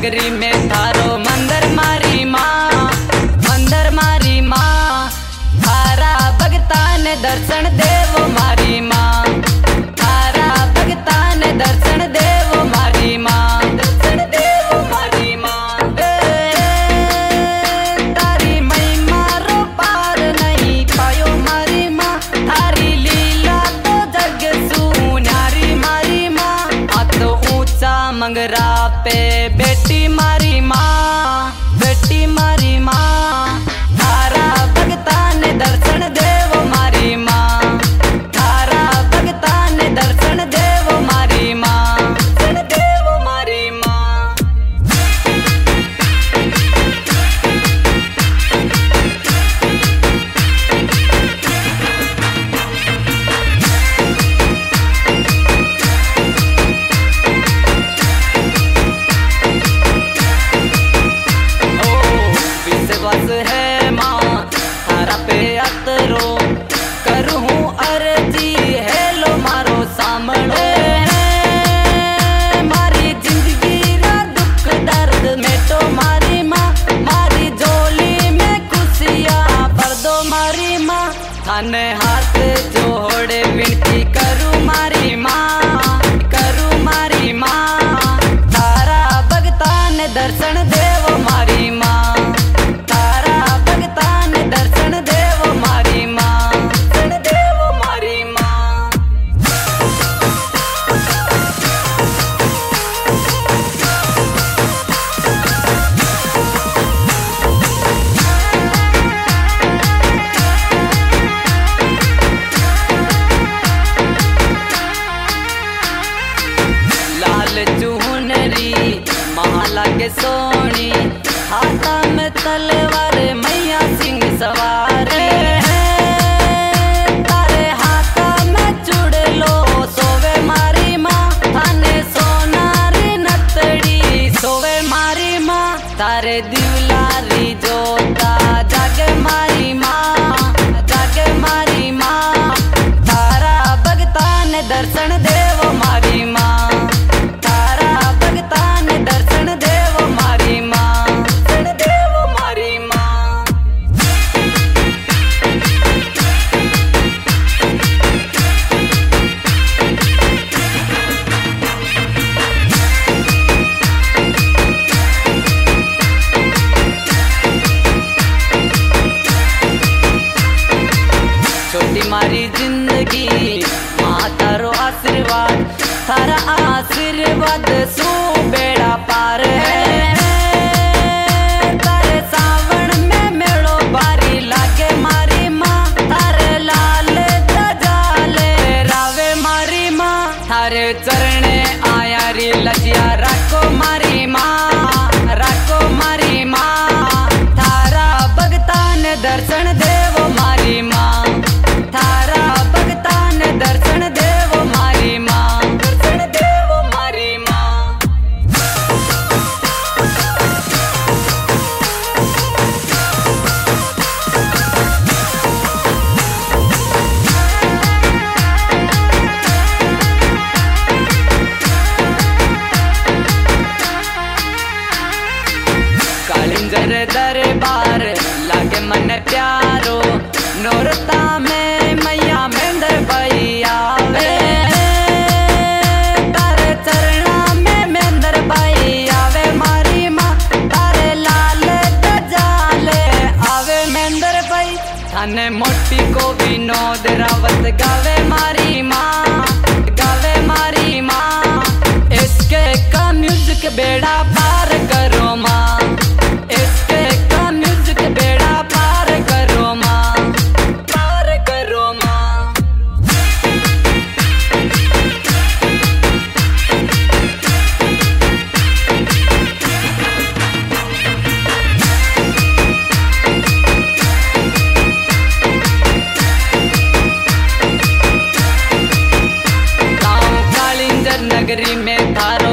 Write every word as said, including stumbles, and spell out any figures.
नगरी में थारो मंदिर मारी माँ, मंदिर मारी माँ। थारा भगता ने दर्शन देवो मारी माँ, थारा भगता ने दर्शन देवो मारी माँ, दर्शन देवो मारी माँ। तारी महिमा रो पार नहीं पायो मारी माँ, थारी लीला तो जग सुन्यारी मारी माँ। आ तो ऊंचा मंगरा पे बेटी मारी माँ, बेटी मारी माँ। थारा भगता ने दर्शन देवो मारी माँ, थारा भगता ने दर्शन देवो मारी माँ, दर्शन देवो मारी माँ। विश्वास है माँ थारा पे अतरो, करूँ अर्जी है लो मारो सामने। मारी जिंदगी रा दुख दर्द में तो मारी माँ, मारी झोली में खुशियाँ भर दो मारी माँ। थाने हाथ जोड़े विनती करूँ मारी माँ, करूँ मारी माँ। तारा भगता ने दर्शन देवो मारी माँ, चुनरी माला के सोनी, हाथा में तलवार मैया सिंह सवारे। तारे हाथा में चुड़लो सोवे मारी माँ, थाने सोनारी नतड़ी सोवे मारी माँ। तारे दिवलारी जोता जागे मारी माँ, जागे मारी माँ। तारा भगता ने दर्शन देवो मारी माँ, मारी जिंदगी माँ तारो आशीर्वाद, थारा आशीर्वाद सू बेड़ा पार है। तारे सावन में मेड़ो बारी लागे मारी माँ, तारे लाल दजाले रावे मारी माँ। थारे चरणे आया री लजिया राखो मारी माँ, राखो मारी माँ। थारा भगता ने दर्शन देवो मारी माँ, थारा भगता ने दर्शन देवो मारी माँ, दर्शन देवो मारी माँ। कालिंजर दरबार लागे मन प्यारो, नौरता में मैया मेंदर भाई आवे। तारे चरणा में मेंदर भाई आवे मारी माँ, तारे लाल दजाले आवे मेंदर भाई। थाने मोटी को विनोद रावत गावे मारी माँ, गावे मारी माँ। इसके का म्यूजिक बेड़ा पार करो माँ, इसके का म्यूजिक बेड़ा पार करो माँ, पार करो माँ। गाँव कालिंजर नगरी में थारो